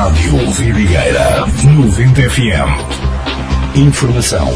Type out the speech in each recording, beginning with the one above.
Rádio Vidigueira 90 FM. Informação.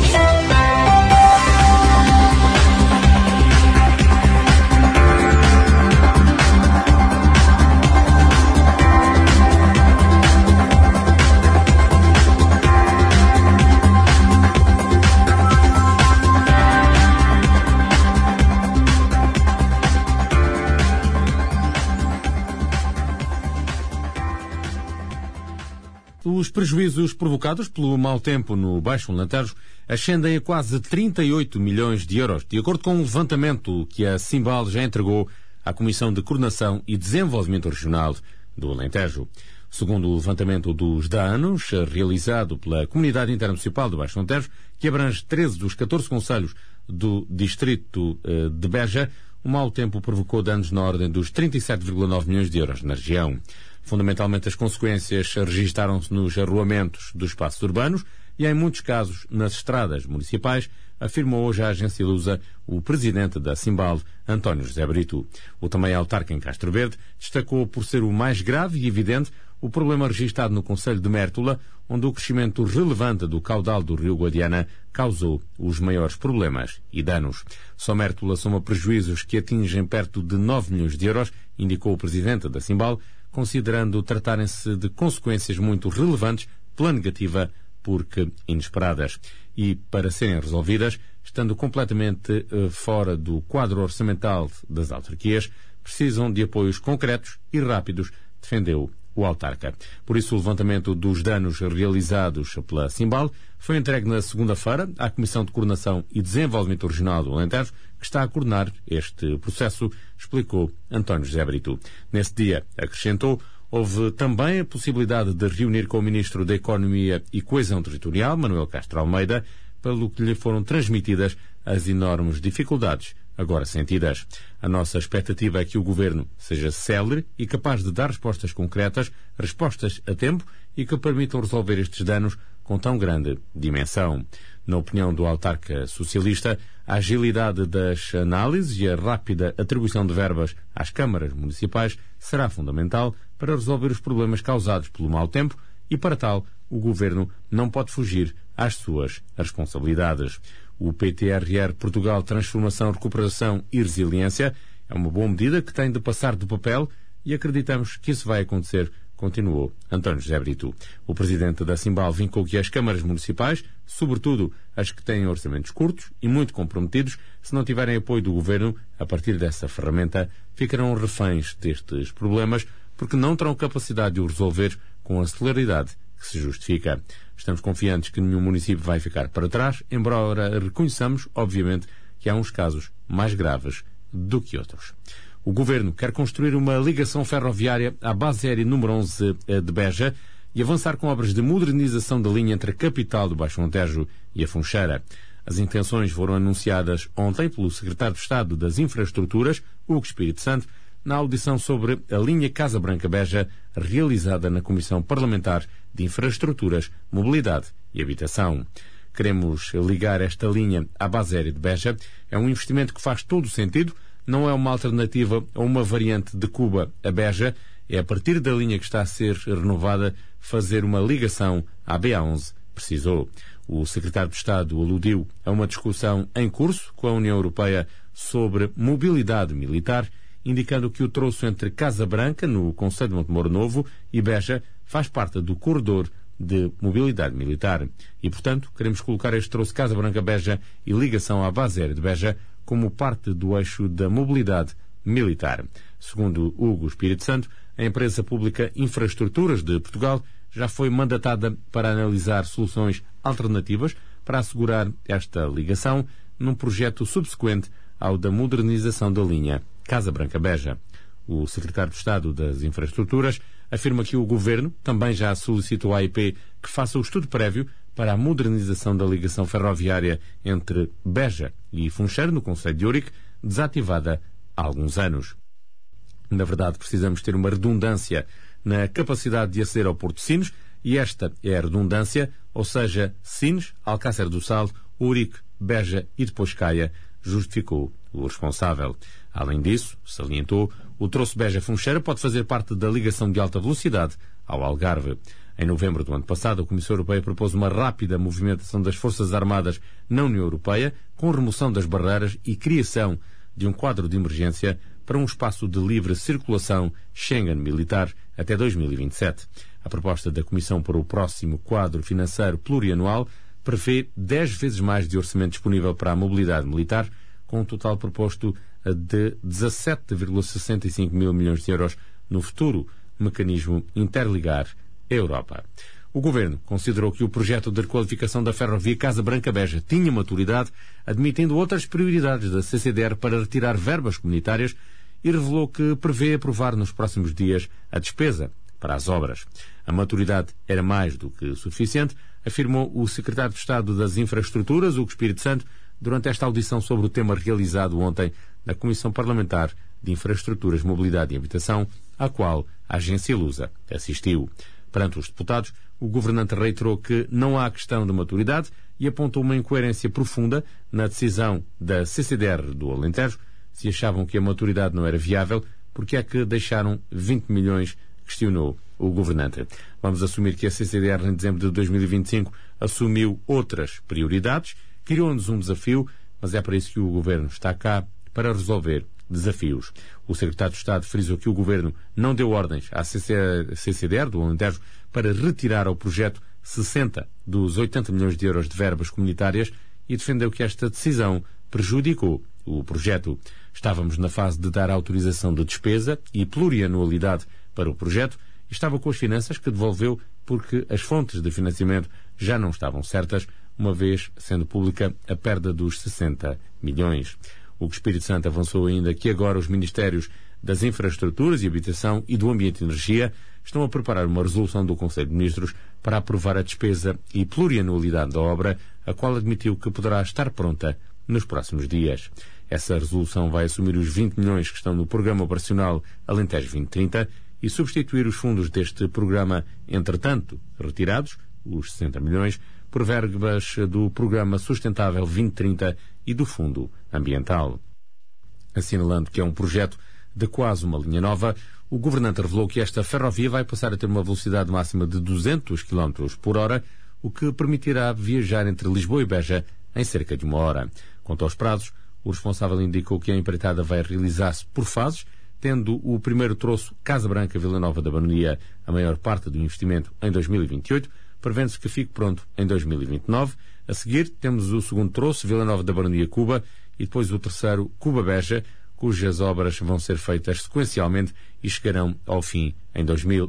Os prejuízos provocados pelo mau tempo no Baixo Alentejo ascendem a quase 38 milhões de euros, de acordo com um levantamento que a Simbal já entregou à Comissão de Coordenação e Desenvolvimento Regional do Alentejo. Segundo o levantamento dos danos realizado pela Comunidade Intermunicipal do Baixo Alentejo, que abrange 13 dos 14 concelhos do distrito de Beja, o mau tempo provocou danos na ordem dos 37,9 milhões de euros na região. Fundamentalmente, as consequências registaram-se nos arruamentos dos espaços urbanos e, em muitos casos, nas estradas municipais, afirmou hoje a agência Lusa o presidente da Simbal, António José Brito. O também autarca em Castro Verde destacou por ser o mais grave e evidente o problema registado no concelho de Mértola, onde o crescimento relevante do caudal do rio Guadiana causou os maiores problemas e danos. Só Mértola soma prejuízos que atingem perto de 9 milhões de euros, indicou o presidente da Simbal, considerando tratarem-se de consequências muito relevantes pela negativa porque inesperadas e, para serem resolvidas, estando completamente fora do quadro orçamental das autarquias, precisam de apoios concretos e rápidos, defendeu o autarca. Por isso, o levantamento dos danos realizados pela Simbal foi entregue na segunda-feira à Comissão de Coordenação e Desenvolvimento Regional do Alentejo, que está a coordenar este processo, explicou António José Brito. Nesse dia, acrescentou, houve também a possibilidade de reunir com o Ministro da Economia e Coesão Territorial, Manuel Castro Almeida, pelo que lhe foram transmitidas as enormes dificuldades agora sentidas. A nossa expectativa é que o Governo seja célere e capaz de dar respostas concretas, respostas a tempo e que permitam resolver estes danos com tão grande dimensão. Na opinião do autarca socialista, a agilidade das análises e a rápida atribuição de verbas às câmaras municipais será fundamental para resolver os problemas causados pelo mau tempo e, para tal, o Governo não pode fugir às suas responsabilidades. O PTRR Portugal Transformação, Recuperação e Resiliência é uma boa medida que tem de passar do papel e acreditamos que isso vai acontecer, continuou António José Brito. O presidente da Simbal vincou que as câmaras municipais, sobretudo as que têm orçamentos curtos e muito comprometidos, se não tiverem apoio do Governo, a partir dessa ferramenta, ficarão reféns destes problemas porque não terão capacidade de o resolver com a celeridade que se justifica. Estamos confiantes que nenhum município vai ficar para trás, embora reconheçamos, obviamente, que há uns casos mais graves do que outros. O Governo quer construir uma ligação ferroviária à base aérea número 11 de Beja e avançar com obras de modernização da linha entre a capital do Baixo Alentejo e a Funcheira. As intenções foram anunciadas ontem pelo secretário de Estado das Infraestruturas, Hugo Espírito Santo, na audição sobre a linha Casa Branca-Beja, realizada na Comissão Parlamentar de Infraestruturas, Mobilidade e Habitação. Queremos ligar esta linha à base aérea de Beja. É um investimento que faz todo o sentido, não é uma alternativa a uma variante de Cuba a Beja, é a partir da linha que está a ser renovada fazer uma ligação à BA11, precisou. O secretário de Estado aludiu a uma discussão em curso com a União Europeia sobre mobilidade militar, indicando que o troço entre Casa Branca, no concelho de Montemor Novo, e Beja faz parte do corredor de mobilidade militar. E, portanto, queremos colocar este troço Casa Branca-Beja e ligação à base aérea de Beja como parte do eixo da mobilidade militar. Segundo Hugo Espírito Santo, a empresa pública Infraestruturas de Portugal já foi mandatada para analisar soluções alternativas para assegurar esta ligação num projeto subsequente ao da modernização da linha Casa Branca-Beja. O secretário de Estado das Infraestruturas afirma que o Governo também já solicitou à AIP que faça o estudo prévio para a modernização da ligação ferroviária entre Beja e Funcheira, no concelho de Ourique, desativada há alguns anos. Na verdade, precisamos ter uma redundância na capacidade de aceder ao Porto de Sines, e esta é a redundância, ou seja, Sines, Alcácer do Sal, Ourique, Beja e depois Caia, justificou o responsável. Além disso, salientou, o troço Beja-Funcheira pode fazer parte da ligação de alta velocidade ao Algarve. Em novembro do ano passado, a Comissão Europeia propôs uma rápida movimentação das Forças Armadas na União Europeia, com remoção das barreiras e criação de um quadro de emergência para um espaço de livre circulação Schengen militar até 2027. A proposta da Comissão para o próximo quadro financeiro plurianual prevê 10 vezes mais de orçamento disponível para a mobilidade militar, com um total proposto de 17,65 mil milhões de euros no futuro mecanismo Interligar Europa. O Governo considerou que o projeto de requalificação da ferrovia Casa Branca-Beja tinha maturidade, admitindo outras prioridades da CCDR para retirar verbas comunitárias e revelou que prevê aprovar nos próximos dias a despesa para as obras. A maturidade era mais do que suficiente, afirmou o Secretário de Estado das Infraestruturas, Hugo Espírito Santo, durante esta audição sobre o tema realizado ontem na Comissão Parlamentar de Infraestruturas, Mobilidade e Habitação, à qual a agência Lusa assistiu. Perante os deputados, o governante reiterou que não há questão de maturidade e apontou uma incoerência profunda na decisão da CCDR do Alentejo. Se achavam que a maturidade não era viável, porque é que deixaram 20 milhões, questionou o governante. Vamos assumir que a CCDR em dezembro de 2025 assumiu outras prioridades, criou-nos um desafio, mas é para isso que o Governo está cá, para resolver desafios. O Secretário de Estado frisou que o Governo não deu ordens à CCDR do Alentejo para retirar ao projeto 60 dos 80 milhões de euros de verbas comunitárias e defendeu que esta decisão prejudicou o projeto. Estávamos na fase de dar autorização de despesa e plurianualidade para o projeto e estava com as finanças que devolveu porque as fontes de financiamento já não estavam certas, uma vez sendo pública a perda dos 60 milhões. O Espírito Santo avançou ainda que agora os Ministérios das Infraestruturas e Habitação e do Ambiente e Energia estão a preparar uma resolução do Conselho de Ministros para aprovar a despesa e plurianualidade da obra, a qual admitiu que poderá estar pronta nos próximos dias. Essa resolução vai assumir os 20 milhões que estão no Programa Operacional Alentejo 2030 e substituir os fundos deste programa, entretanto retirados, os 60 milhões, por verbas do Programa Sustentável 2030 e do Fundo Ambiental. Assinalando que é um projeto de quase uma linha nova, o governante revelou que esta ferrovia vai passar a ter uma velocidade máxima de 200 km por hora, o que permitirá viajar entre Lisboa e Beja em cerca de uma hora. Quanto aos prazos, o responsável indicou que a empreitada vai realizar-se por fases, tendo o primeiro troço Casa Branca-Vila Nova da Baronia a maior parte do investimento em 2028, prevendo-se que fique pronto em 2029. A seguir, temos o segundo troço, Vila Nova da Baronia-Cuba, e depois o terceiro, Cuba-Beja, cujas obras vão ser feitas sequencialmente e chegarão ao fim em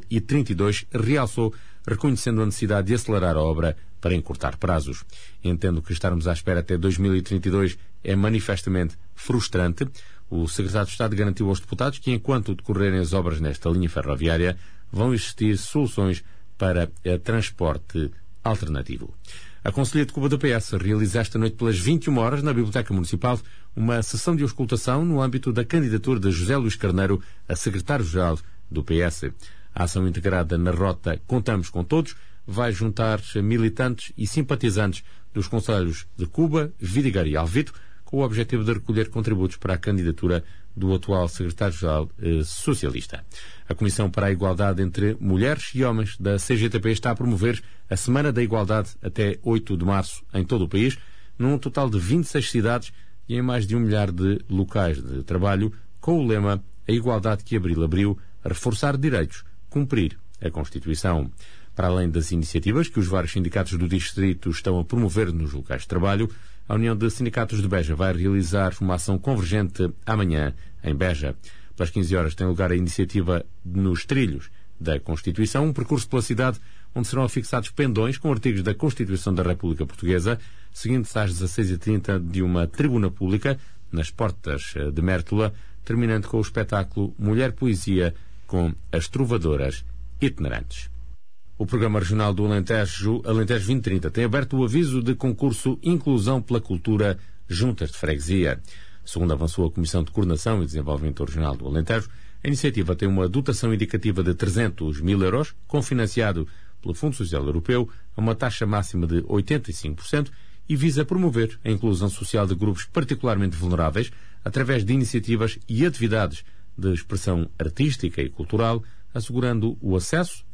2032, realçou, reconhecendo a necessidade de acelerar a obra para encurtar prazos. Entendo que estarmos à espera até 2032 é manifestamente frustrante. O Secretário de Estado garantiu aos deputados que, enquanto decorrerem as obras nesta linha ferroviária, vão existir soluções para transporte alternativo. A Conselhia de Cuba do PS realiza esta noite pelas 21 horas na Biblioteca Municipal uma sessão de auscultação no âmbito da candidatura de José Luís Carneiro a secretário-geral do PS. A ação integrada na rota Contamos com Todos vai juntar militantes e simpatizantes dos concelhos de Cuba, Vidigal e Alvito, com o objetivo de recolher contributos para a candidatura do atual secretário-geral socialista. A Comissão para a Igualdade entre Mulheres e Homens da CGTP está a promover a Semana da Igualdade até 8 de março em todo o país, num total de 26 cidades e em mais de 1 milhar de locais de trabalho, com o lema A Igualdade que Abril abriu, a reforçar direitos, cumprir a Constituição. Para além das iniciativas que os vários sindicatos do distrito estão a promover nos locais de trabalho, a União de Sindicatos de Beja vai realizar uma ação convergente amanhã em Beja. Pelas 15 horas tem lugar a iniciativa nos Trilhos da Constituição, um percurso pela cidade onde serão afixados pendões com artigos da Constituição da República Portuguesa, seguindo-se às 16h30 de uma tribuna pública nas portas de Mértola, terminando com o espetáculo Mulher Poesia com as trovadoras itinerantes. O Programa Regional do Alentejo 2030 tem aberto o aviso de concurso Inclusão pela Cultura Juntas de Freguesia. Segundo avançou a Comissão de Coordenação e Desenvolvimento Regional do Alentejo, a iniciativa tem uma dotação indicativa de 300 mil euros, cofinanciado pelo Fundo Social Europeu, a uma taxa máxima de 85% e visa promover a inclusão social de grupos particularmente vulneráveis através de iniciativas e atividades de expressão artística e cultural, assegurando o acesso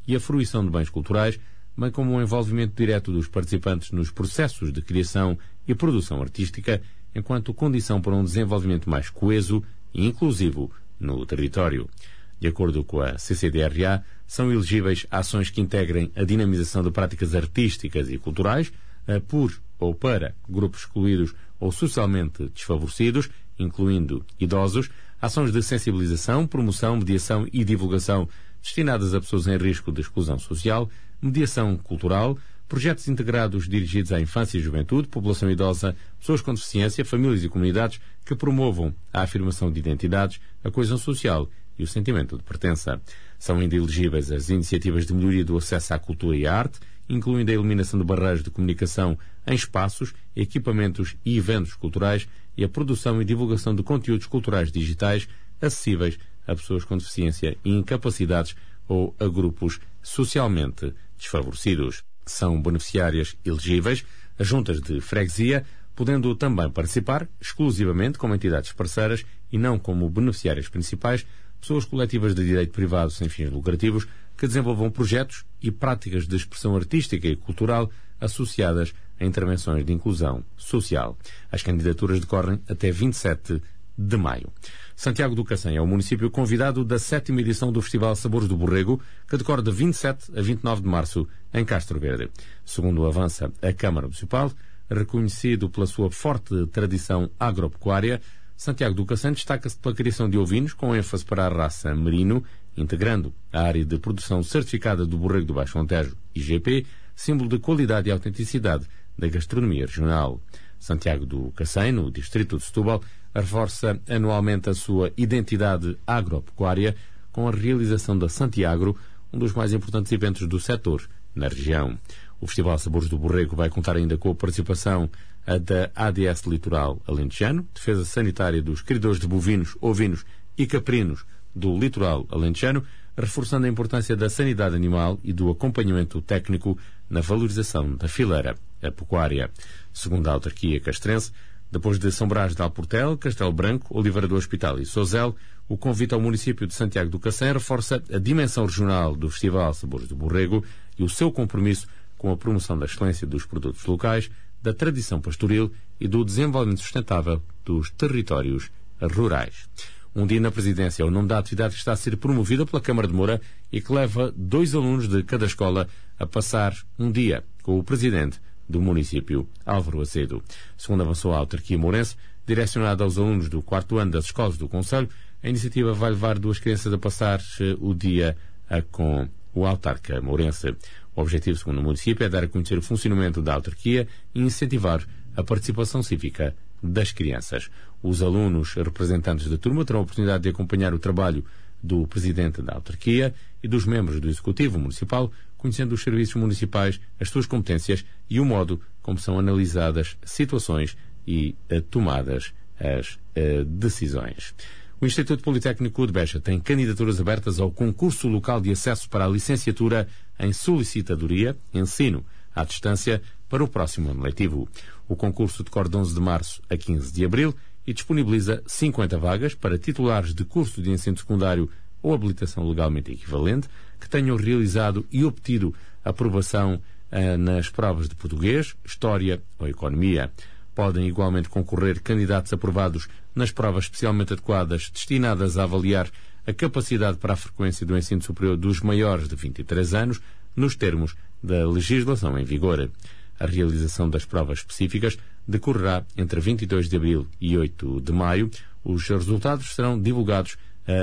e a fruição de bens culturais, bem como o envolvimento direto dos participantes nos processos de criação e produção artística, enquanto condição para um desenvolvimento mais coeso e inclusivo no território. De acordo com a CCDRA, são elegíveis ações que integrem a dinamização de práticas artísticas e culturais por ou para grupos excluídos ou socialmente desfavorecidos, incluindo idosos, ações de sensibilização, promoção, mediação e divulgação destinadas a pessoas em risco de exclusão social, mediação cultural, projetos integrados dirigidos à infância e juventude, população idosa, pessoas com deficiência, famílias e comunidades que promovam a afirmação de identidades, a coesão social e o sentimento de pertença. São ainda elegíveis as iniciativas de melhoria do acesso à cultura e à arte, incluindo a eliminação de barreiras de comunicação em espaços, equipamentos e eventos culturais e a produção e divulgação de conteúdos culturais digitais acessíveis a pessoas com deficiência e incapacidades ou a grupos socialmente desfavorecidos. São beneficiárias elegíveis as juntas de freguesia, podendo também participar, exclusivamente como entidades parceiras e não como beneficiárias principais, pessoas coletivas de direito privado sem fins lucrativos que desenvolvam projetos e práticas de expressão artística e cultural associadas a intervenções de inclusão social. As candidaturas decorrem até 27 de maio. Santiago do Cacém é o município convidado da 7ª edição do Festival Sabores do Borrego, que decorre de 27 a 29 de março em Castro Verde. Segundo avança a Câmara Municipal, reconhecido pela sua forte tradição agropecuária, Santiago do Cacém destaca-se pela criação de ovinos com ênfase para a raça merino, integrando a área de produção certificada do Borrego do Baixo Alentejo, IGP, símbolo de qualidade e autenticidade da gastronomia regional. Santiago do Cacém, no distrito de Setúbal, reforça anualmente a sua identidade agropecuária com a realização da Santiagro, um dos mais importantes eventos do setor na região. O Festival Sabores do Borrego vai contar ainda com a participação da ADS Litoral Alentejano, Defesa Sanitária dos Criadores de Bovinos, Ovinos e Caprinos do Litoral Alentejano, reforçando a importância da sanidade animal e do acompanhamento técnico na valorização da fileira pecuária. Segundo a autarquia castrense, depois de São Brás de Alportel, Castelo Branco, Oliveira do Hospital e Sozel, o convite ao município de Santiago do Cacém reforça a dimensão regional do Festival Sabores do Borrego e o seu compromisso com a promoção da excelência dos produtos locais, da tradição pastoril e do desenvolvimento sustentável dos territórios rurais. Um dia na presidência é o nome da atividade que está a ser promovida pela Câmara de Moura e que leva 2 alunos de cada escola a passar um dia com o presidente do município, Álvaro Acedo. Segundo avançou a autarquia mourense, direcionada aos alunos do 4º ano das escolas do concelho, a iniciativa vai levar 2 crianças a passar o dia com o autarca mourense. O objetivo, segundo o município, é dar a conhecer o funcionamento da autarquia e incentivar a participação cívica das crianças. Os alunos representantes da turma terão a oportunidade de acompanhar o trabalho do presidente da autarquia e dos membros do Executivo Municipal, conhecendo os serviços municipais, as suas competências e o modo como são analisadas situações e tomadas as decisões. O Instituto Politécnico de Beja tem candidaturas abertas ao concurso local de acesso para a licenciatura em solicitadoria, ensino à distância, para o próximo ano letivo. O concurso decorre de 11 de março a 15 de abril e disponibiliza 50 vagas para titulares de curso de ensino secundário ou habilitação legalmente equivalente que tenham realizado e obtido aprovação nas provas de português, história ou economia. Podem igualmente concorrer candidatos aprovados nas provas especialmente adequadas destinadas a avaliar a capacidade para a frequência do ensino superior dos maiores de 23 anos, nos termos da legislação em vigor. A realização das provas específicas decorrerá entre 22 de abril e 8 de maio. Os resultados serão divulgados a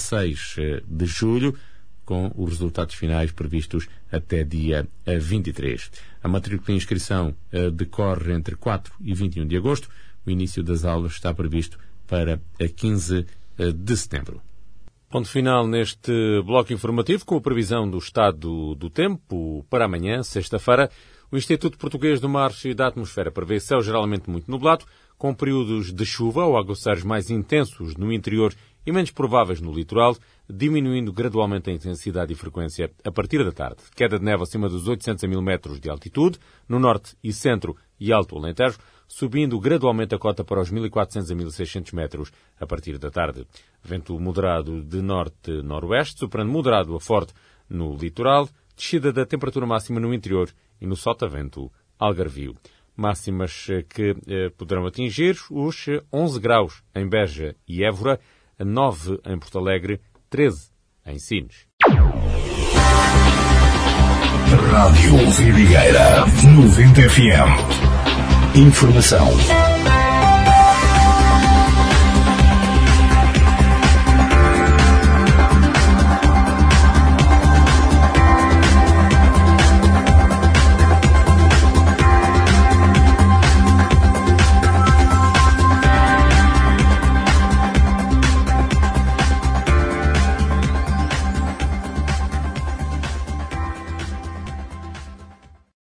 16 de julho, com os resultados finais previstos até dia 23. A matrícula e inscrição decorre entre 4 e 21 de agosto. O início das aulas está previsto para 15 de setembro. Ponto final neste bloco informativo com a previsão do estado do tempo para amanhã, sexta-feira. O Instituto Português do Mar e da Atmosfera prevê céu geralmente muito nublado, com períodos de chuva ou aguaceiros mais intensos no interior e menos prováveis no litoral, diminuindo gradualmente a intensidade e frequência a partir da tarde. Queda de neve acima dos 800 a 1000 metros de altitude, no norte e centro e alto Alentejo, subindo gradualmente a cota para os 1.400 a 1.600 metros a partir da tarde. Vento moderado de norte-noroeste, soprando moderado a forte no litoral, descida da temperatura máxima no interior e no sotavento algarvio. Máximas que poderão atingir os 11 graus em Beja e Évora, 9 em Porto Alegre, 13 em Sines. Rádio Vidigueira 90 FM. Informação